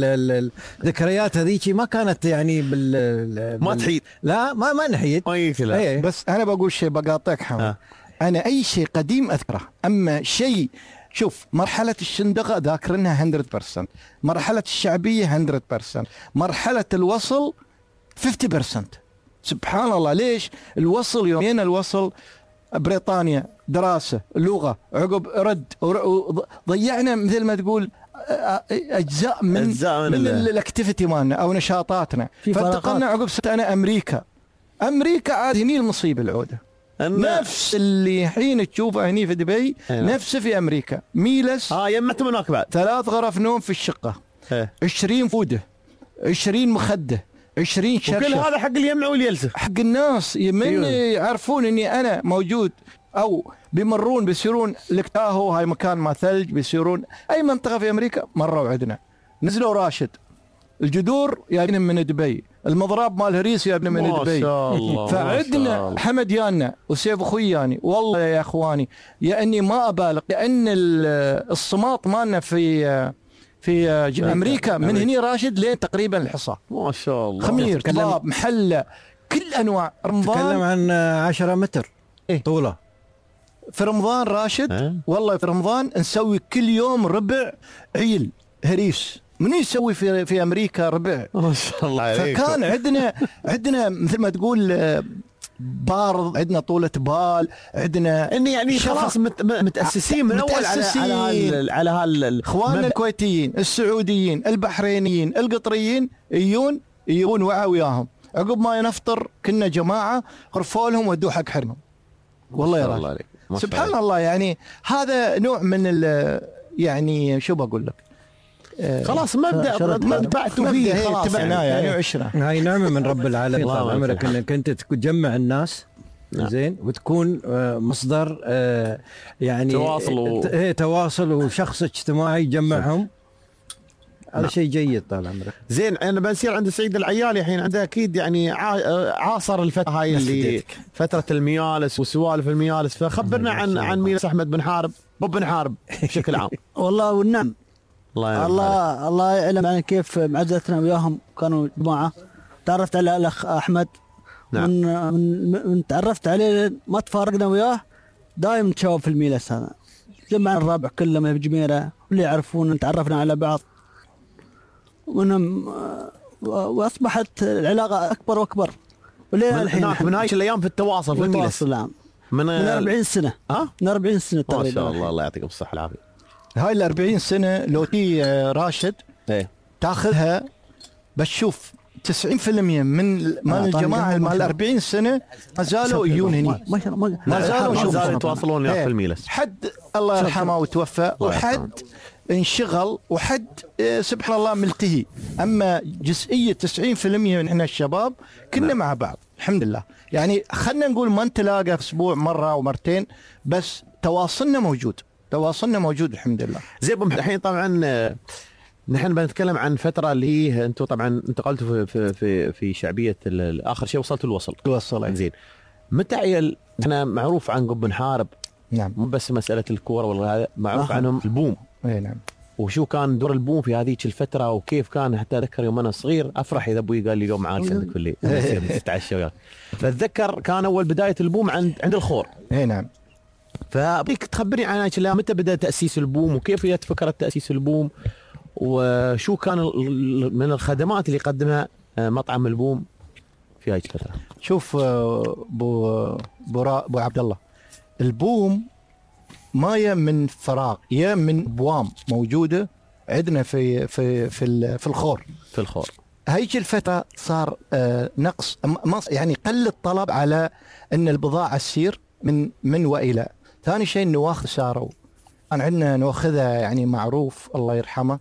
الذكريات هذيك ما كانت يعني بال ما تحيد. لا ما ما نحيد. ايه. بس أنا بقول شيء بقاطعك حمد. آه. أنا أي شيء قديم أذكره، أما شيء شوف مرحلة الشندقة ذاكرنها مية بالمية، مرحلة الشعبية مية بالمية، مرحلة الوصل خمسين بالمية. سبحان الله ليش الوصل يومين الوصل بريطانيا دراسة لغة عقب رد ضيعنا مثل ما تقول أجزاء من أجزاء من, من الاكتيفيتي مالنا أو نشاطاتنا. فانتقلنا عقب سنة أمريكا. أمريكا عاد هني المصيبة العودة نفس اللي حين تشوفه هني في دبي نفسه في أمريكا. ميلس اه يمت منك بعد ثلاث غرف نوم في الشقة، عشرين فودة، عشرين مخدة، عشرين شرشة، وكل هذا حق اليمنع واليلسف حق الناس من يعرفون اني انا موجود او بيمرون بيصيرون لكتاهو هاي مكان ما ثلج، بيصيرون اي منطقة في امريكا مروا عندنا. نزلوا راشد الجذور جايين من دبي، المضراب مال هريس جايين من ما دبي. شاء الله، فعندنا حمد يانا وسيف اخوي ياني، والله يا اخواني يا اني ما ابالغ، لان الصماط مالنا في في امريكا من هني راشد لين تقريبا الحصى. ما شاء الله. خمير، كباب، محله، كل انواع. رمضان تكلم عن عشرة متر إيه؟ طوله في رمضان راشد أه؟ والله في رمضان نسوي كل يوم ربع عيل هريس. منو يسوي في في امريكا ربع؟ ما شاء الله عليك. فكان عندنا عندنا مثل ما تقول بارض، عندنا طولة بال، عندنا اني يعني خلاص مت متاسسين من اول على على على هالاخوان الكويتيين، السعوديين، البحرينيين، القطريين يجون يجون وعا وياهم. عقب ما ينفطر كنا جماعه غرفوا لهم ودوه حق حرمهم. والله يا راجل سبحان الله, الله. يعني هذا نوع من يعني شو بقول لك، خلاص مبدا متبعتوا فيه، خلاص تبعنا يعني وعشره. هاي نعمه من رب العالمين طال عمرك انك انت تجمع الناس نعم. زين وتكون مصدر يعني تواصل و... تواصل وشخص اجتماعي يجمعهم. هذا شيء جيد طال عمرك. زين انا بنصير عند سعيد العيالي الحين عنده اكيد يعني عاصر الفتره هاي اللي فتره الميالس وسوالف الميالس، فخبرنا عن عن ميلس احمد بن حارب بن حارب بشكل عام. والله والنعم الله الله, الله يعلم عن كيف معزتنا وياهم، كانوا جماعه. تعرفت على الاخ احمد نعم. من, من من تعرفت عليه ما تفارقنا وياه، دائما نتشاور في الميلس هذا. جمعنا الرابع كلهم بجميره واللي يعرفون، تعرفنا على بعض منهم واصبحت العلاقه اكبر واكبر. وليه الحين من هاي الايام في التواصل في الميلس نعم. من, من أربعين سنه ها من أربعين سنه تقريبا. ما شاء الله الله يعطيكم الصحه والعافيه. هاي ال أربعين سنه لو تي راشد ايه تاخذها بتشوف تسعين بالمئة من مال الجماعه مال أربعين سنه ما زالوا يجون هني، ما زالوا يتواصلون وياك في الميلس. حد الله يرحمه وتوفى، وحد انشغل، وحد سبحان الله ملتهي. اما جزئيه تسعين بالمئة من احنا الشباب كنا نعم. مع بعض الحمد لله. يعني خلنا نقول ما نتلاقى في اسبوع مره او مرتين، بس تواصلنا موجود، تواصلنا موجود الحمد لله. زين الحين طبعا نحن بنتكلم عن فتره اللي هي انتم طبعا انتقلتوا في في في شعبيه اخر شيء وصلتوا الوصل. الوصل زين. متى عيل احنا معروف عن قب بن حارب نعم، مو بس مساله الكوره ولا هذا، معروف آه. عنهم البوم. اي نعم. وشو كان دور البوم في هذيك الفتره وكيف كان؟ حتى اتذكر يوم انا صغير افرح اذا ابوي قال لي اليوم عاد عندك في الليل نتعشى وياك. فاتذكر كان اول بدايه البوم عند عند الخور. اي نعم. فابيك تخبرني عن متى بدا تاسيس البوم وكيف جت فكره تاسيس البوم وشو كان من الخدمات اللي قدمها مطعم البوم في هاي الفتره. شوف ابو ابو عبد الله، البوم ما يا من فراغ، يا من ابوام موجوده عندنا في في في في الخور. في الخور هيك الفتره صار نقص، يعني قل الطلب على ان البضاعه تسير من من والى. ثاني شيء النواخذ ساروا، كان عندنا نواخذه يعني معروف الله يرحمه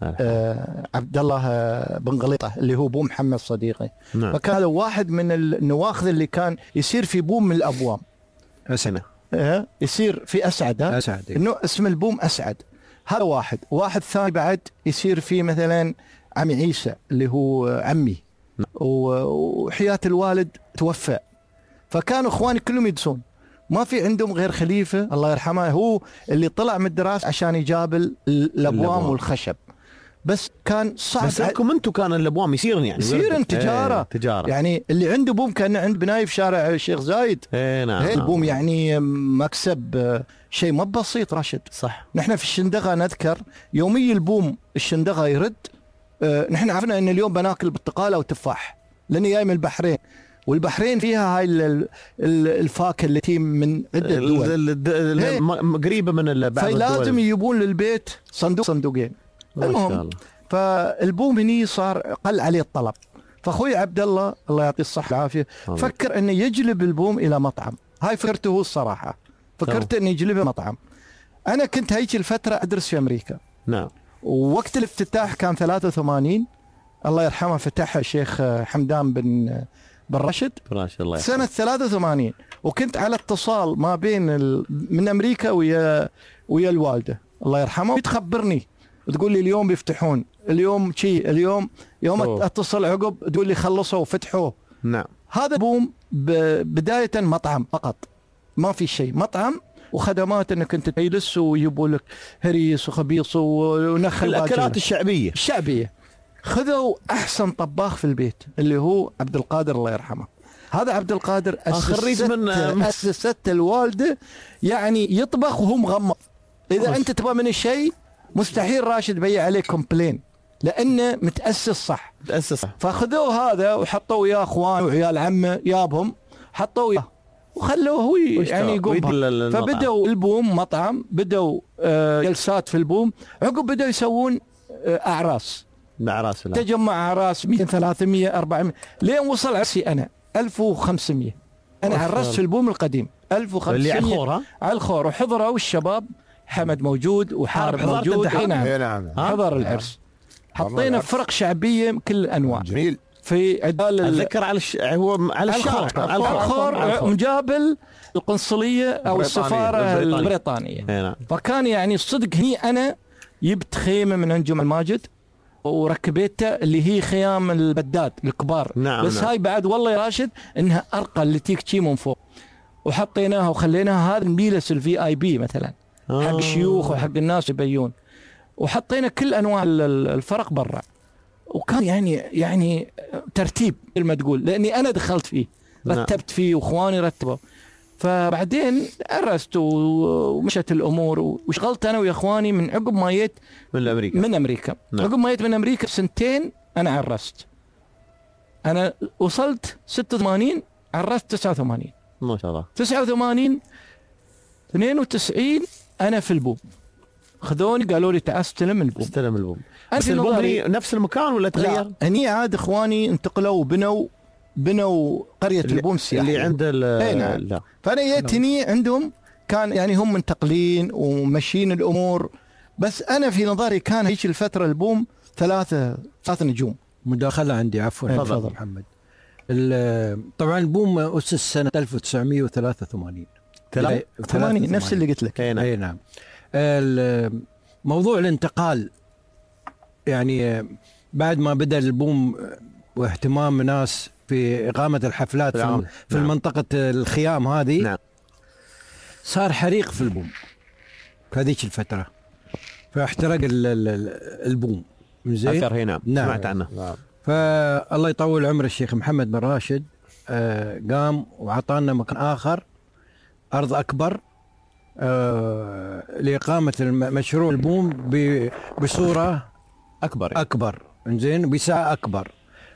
آه عبد الله بن غليطه اللي هو بوم محمد صديقي. نعم. فكان هذا واحد من النواخذ اللي كان يصير في بوم من الابوام. اسنه آه يصير في اسعد ها اسعد انه اسم البوم اسعد. هذا واحد، واحد ثاني بعد يصير في مثلا عمي عيسى اللي هو عمي. نعم. وحياة الوالد توفى، فكانوا اخواني كلهم يدسون، ما في عندهم غير خليفه الله يرحمه هو اللي طلع من الدراسه عشان يجابل الابوام والخشب. بس كان صعب. بس لكم انتم كان الابوام يصيرن يعني يصيرن تجاره. ايه تجاره يعني اللي عنده بوم كان عند بناي في شارع الشيخ زايد. ايه نعم. ايه البوم يعني مكسب شيء ما بسيط راشد. صح. نحن في الشندقه نذكر يومي البوم الشندقه يرد. اه نحن عرفنا ان اليوم بناكل برتقاله وتفاح لاني جاي من البحرين، والبحرين فيها هاي الفاكهه التي من عده دول قريبه من بعض الدول، فلازم يجيبون للبيت صندوق صندوقين. المهم فالبوم هني صار قل عليه الطلب، فاخوي عبد الله الله يعطيه الصحه والعافيه فكر انه يجلب البوم الى مطعم. هاي فكرته هو الصراحه، فكرت انه يجلبه مطعم. انا كنت هيك الفتره ادرس في امريكا. نعم. ووقت الافتتاح كان ثلاثة وثمانين الله يرحمه فتحها الشيخ حمدان بن بن رشد الله سنه ثلاثة وثمانين، وكنت على اتصال ما بين ال... من امريكا ويا ويا الوالده الله يرحمه، تخبرني تقول لي اليوم بيفتحون اليوم شي اليوم يوم أوه. اتصل عقب تقول لي خلصوا وفتحوه. نعم. هذا بوم بداية مطعم فقط، ما في شيء، مطعم وخدمات انك انت تجلس ويجيبوا لك هريس وخبيص ونخل. الاكلات الشعبيه الشعبيه. خذوا احسن طباخ في البيت اللي هو عبد القادر الله يرحمه. هذا عبد القادر خريج من اسست الوالده، يعني يطبخ وهو مغمض. اذا أوش. انت تبغى من الشيء مستحيل راشد بيع عليه كومبلين لانه متاسس صح. متاسس صح. فاخذوه هذا وحطوا وياه اخوان وعيال عمه يابهم، حطوا وياه وخلوه هو يعني يقوم. فبدأوا البوم مطعم، بدأوا آه جلسات في البوم، عقب بدأوا يسوون آه أعراس. أعراس تجمع أعراس مئتين ثلاثمية أربعمية لين وصل عرسي أنا ألف وخمسمية. أنا عرست في البوم القديم ألف وخمسمية اللي على الخور. على الخور وحضروا الشباب، حمد موجود وحارب موجود. نعم. نعم. حضر العرس. حطينا فرق شعبية كل الأنواع. جميل. في عدال اتذكر على الش... هو على الشارع على الخور مجابل القنصليه او السفاره البريطانيه, البريطانية. فكان يعني الصدق هني انا جبت خيمه من عند جمع الماجد وركبتها اللي هي خيام البداد الكبار. نعم. بس نعم. هاي بعد والله يا راشد انها ارقى اللي تيك شي من فوق، وحطيناها وخليناها هذا الميلس الفي اي بي مثلا آه. حق الشيوخ وحق الناس يبيون، وحطينا كل انواع الفرق برا. وكان يعني يعني ترتيب ما تقول، لاني انا دخلت فيه رتبت فيه واخواني رتبوا. فبعدين عرست ومشت الامور وشغلت انا ويا اخواني من عقب ما جيت من امريكا. من امريكا نعم. عقب ما جيت من امريكا بسنتين انا عرست. انا وصلت ستة وثمانين عرست تسعة وثمانين ما شاء الله. تسعة وثمانين اثنين وتسعين انا في البوم، خذوني قالوا لي تعال استلم البوم. استلم البوم. بس البوم نفس المكان ولا تغير؟ هني عاد اخواني انتقلوا وبنوا بنوا قريه البوم السياحيه اللي عند نعم. لا فانا جيت هني عندهم كان يعني هم منتقلين وماشيين الامور، بس انا في نظري كان هيك الفتره البوم ثلاثه ثلاث نجوم. مداخله عندي عفوا. تفضل محمد. طبعا البوم اسس سنه ألف وتسعمية وثلاثة وثمانين. ثمانين نفس اللي قلت لك. اي نعم. موضوع الانتقال يعني بعد ما بدأ البوم واهتمام ناس في إقامة الحفلات في, نعم. في نعم. المنطقة الخيام هذه نعم. صار حريق في البوم في هذيك الفترة، فاحترق البوم. زين أثر هنا نعم. سمعت عنه. نعم. فالله يطول عمر الشيخ محمد بن راشد آه قام وعطانا مكان آخر، أرض أكبر آه لإقامة المشروع البوم بصورة أكبر أكبر إنزين بسعة أكبر.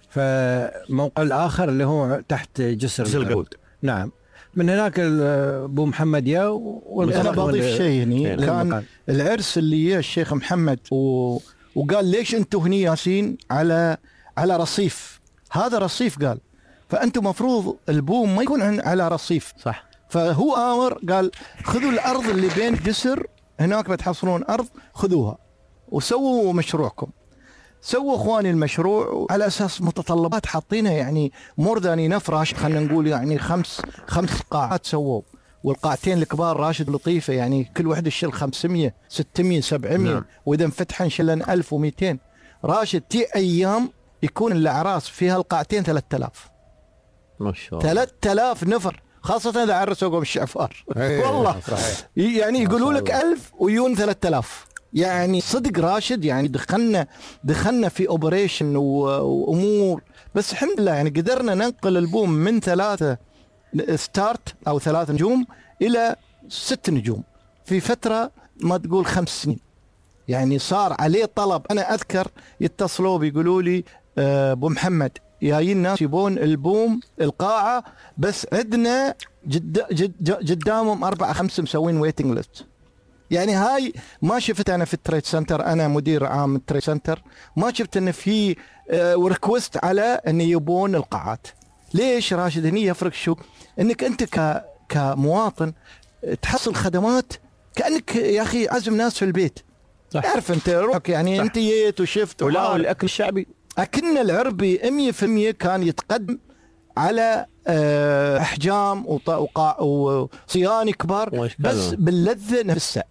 فموقع الآخر اللي هو تحت جسر القود. نعم. من هناك أبو محمد يا أنا بضيف شيء هني. كان العرس اللي يا الشيخ محمد و... وقال ليش أنتم هني ياسين على على رصيف، هذا رصيف قال، فأنتم مفروض البوم ما يكون على رصيف. صح. فهو آمر قال خذوا الأرض اللي بين الجسر هناك بتحصلون أرض خذوها وسووا مشروعكم. سووا اخواني المشروع على اساس متطلبات حاطينها يعني مورداني نفراش خلينا نقول يعني خمس خمس قاعات سووا، والقاعتين الكبار راشد لطيفه يعني كل واحده تشيل خمسمية ستمية سبعمية. نعم. واذا انفتحن نشيلن ألف ومئتين. راشد تي ايام يكون الاعراس فيها القاعتين ثلاثة آلاف ما شاء الله. ثلاثة آلاف نفر، خاصه اذا عرسوا قوم الشعفار والله يعني يقولوا لك ألف ويون ثلاثة آلاف. يعني صدق راشد يعني دخلنا دخلنا في اوبريشن وامور، بس الحمد لله يعني قدرنا ننقل البوم من ثلاثه ستارت او ثلاث نجوم الى ست نجوم في فتره ما تقول خمس سنين. يعني صار عليه طلب. انا اذكر يتصلوا بيقولوا لي ابو محمد جايين ناس يبون البوم القاعه، بس عندنا جد جد قدامهم اربعه خمسه مسوين ويتنج ليست. يعني هاي ما شفت انا في التريد سنتر، انا مدير عام التريد سنتر، ما شفت ان في ريكوست على ان يبون القاعات. ليش راشد؟ هني يفرق شو انك انت ك كمواطن تحصل خدمات كانك يا اخي عزم ناس في البيت. صح. تعرف انت روحك يعني. صح. انت جيت وشفت ولا الاكل الشعبي اكلنا العربي مية بالمية كان يتقدم على احجام وصياني كبار بس باللذه نفسها.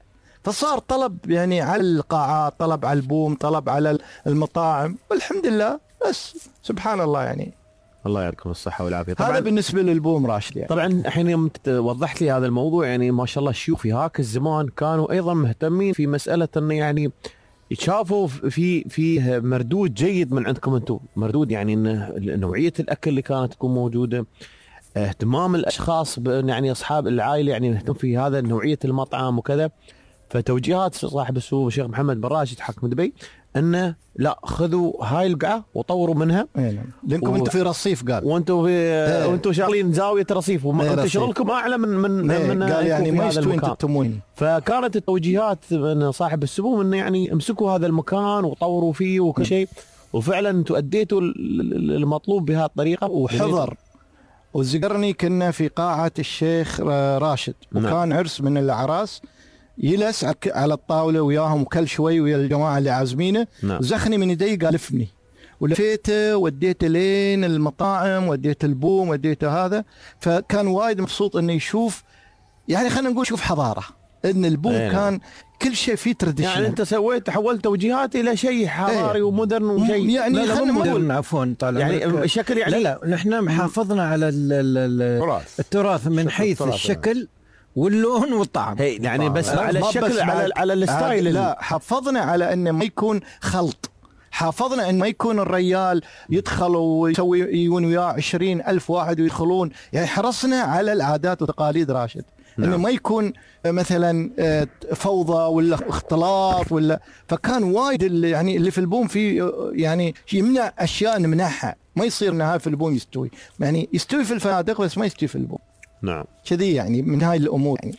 فصار طلب يعني على القاعات، طلب على البوم، طلب على المطاعم، والحمد لله. بس سبحان الله يعني. الله يعطيكم الصحة والعافية. هذا بالنسبة للبوم راشد يعني. طبعا الحين يوم وضحت لي هذا الموضوع يعني ما شاء الله الشيوخ في هاك الزمان كانوا أيضا مهتمين في مسألة أنه يعني يشافوا في في مردود جيد من عندكم أنتم، مردود يعني أن نوعية الأكل اللي كانت تكون موجودة، اهتمام الأشخاص يعني أصحاب العائلة يعني مهتم في هذا نوعية المطعم وكذا. فتوجيهات صاحب السوق الشيخ محمد بن راشد حاكم دبي انه لا خذوا هاي القعه وطوروا منها. اي لانكم و... انتم في رصيف قال، وانتم في ايه. وانتم شغالين زاويه رصيف وانتم شغلكم اعلى من من ايه. من قال يعني ما يستوي انتم تموين. فكانت التوجيهات من صاحب السمو انه يعني امسكوا هذا المكان وطوروا فيه وكل شيء، وفعلا انتم اديتوا المطلوب بهذه الطريقه. وحضر وذكرني كنا في قاعه الشيخ راشد وكان عرس من الاعراس، يلس على الطاوله وياهم وكل شوي ويا الجماعه اللي عازمينه. نعم. زخني من يدي قال لفني، ولفيته وديته لين المطاعم، وديته البوم، وديته هذا. فكان وايد مبسوط انه يشوف يعني خلينا نقول شوف حضاره، ان البوم ايه كان كل شيء فيه ترديشن. يعني انت سويت حولت توجيهات الى شيء حضاري ايه ومودرن وشيء يعني خلينا مودرن عفوا طال يعني الشكل يعني لا لا نحن محافظنا على التراث التراث من حيث الشكل واللون والطعم. هي يعني بس على الشكل على على الستايل. لا حافظنا على انه ما يكون خلط، حافظنا ان ما يكون الريال يدخل ويسوي يجون وياه عشرين ألف واحد ويدخلون، يعني حرصنا على العادات وتقاليد راشد. نعم. انه ما يكون مثلا فوضى ولا اختلاط ولا. فكان وايد اللي يعني اللي في البوم فيه يعني يمنع اشياء نمنعها، ما يصير ان هاي في البوم يستوي، يعني يستوي في الفنادق بس ما يستوي في البوم. نعم كذي يعني من هاي الامور يعني.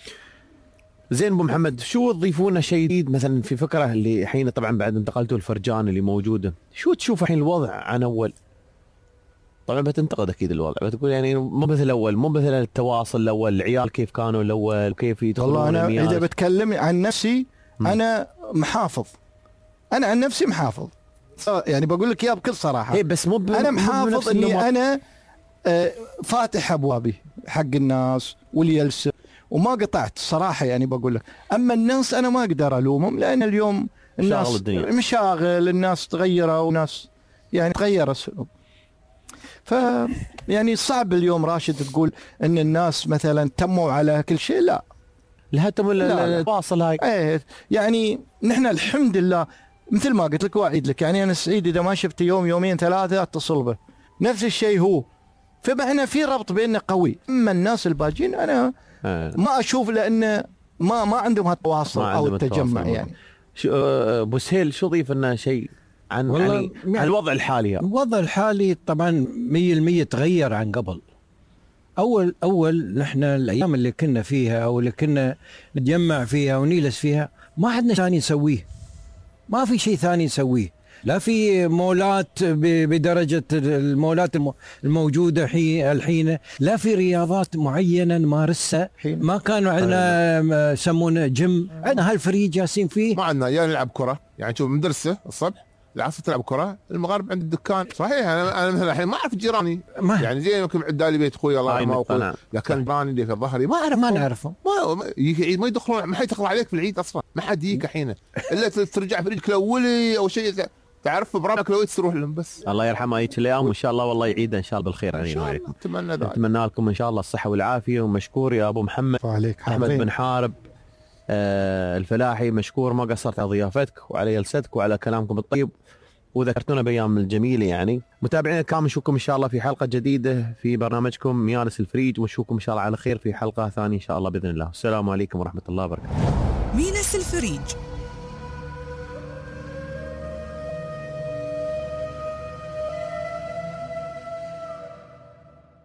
زين ابو محمد، شو تضيفون شيء جديد مثلا في فكره اللي الحين طبعا بعد انتقلتوا الفرجان اللي موجوده، شو تشوف الحين الوضع عن اول؟ طبعا بتنتقد اكيد الوضع، بتقول يعني مو مثل الاول، مو مثل التواصل الاول، العيال كيف كانوا الاول وكيف يدخلون. والله انا المياه. اذا بتكلم عن نفسي م. انا محافظ، انا عن نفسي محافظ يعني بقول لك اياها بكل صراحه. ايه بس مو انا محافظ اني النمط. انا آه فاتح ابوابي حق الناس واليلس وما قطعت صراحه يعني بقول لك. اما الناس انا ما اقدر الومهم لان اليوم الناس مشاغل، الناس تغيروا وناس يعني تغير السلوك. ف يعني صعب اليوم راشد تقول ان الناس مثلا تموا على كل شيء، لا لها تم التواصل هاي. ايه يعني نحن الحمد لله مثل ما قلت لك واعيد لك، يعني انا سعيد اذا ما شفت يوم يومين ثلاثه اتصل به، نفس الشيء هو. فمعنا في ربط بيننا قوي. اما الناس الباجين انا ما اشوف لان ما ما عندهم هالتواصل او التجمع يعني. شو ابو سهيل شو ضيف لنا شيء عن يعني, يعني الوضع الحالي؟ يعني. الوضع الحالي طبعا مية بالمية تغير عن قبل. اول اول نحن الايام اللي كنا فيها او اللي كنا نتجمع فيها ونيلس فيها ما عندنا ثاني نسويه، ما في شيء ثاني نسويه، لا في مولات بدرجة المولات الموجودة الحين، لا في رياضات معينة نمارسها. ما كانوا عندنا يسمونه جيم، عندنا هالفريق جالسين فيه. ما عندنا يا نلعب كرة، يعني شوف مدرسة الصبح العصر تلعب كرة، المغرب عند الدكان. صحيح انا انا مثلا الحين ما اعرف جيراني ما. يعني زي ما كنت عدالي بيت اخوي الله يرحمه، لكن جيراني اللي في ظهري ما اعرف، ما نعرفهم، ما يجي عيد ما يدخلون، ما حد يدخل عليك في العيد اصلا، ما حد يجيك الحين الا ترجع في رجلك الاولي او شيء تعرف برامك لو تروح لهم بس. الله يرحمه هيك الايام وان شاء الله والله يعيدها ان شاء الله بالخير علينا وعليكم. اتمنى ذلك. اتمنى لكم ان شاء الله الصحه والعافيه، ومشكور يا ابو محمد. وعليك احمد بن حارب آه الفلاحي، مشكور ما قصرت على ضيافتك وعلى جلستك وعلى كلامكم الطيب وذكرتونا بايام الجميله. يعني متابعينا الكرام نشوفكم ان شاء الله في حلقه جديده في برنامجكم ميانس الفريج، ونشوفكم ان شاء الله على خير في حلقه ثانيه ان شاء الله باذن الله. السلام عليكم ورحمه الله وبركاته. مينس الفريج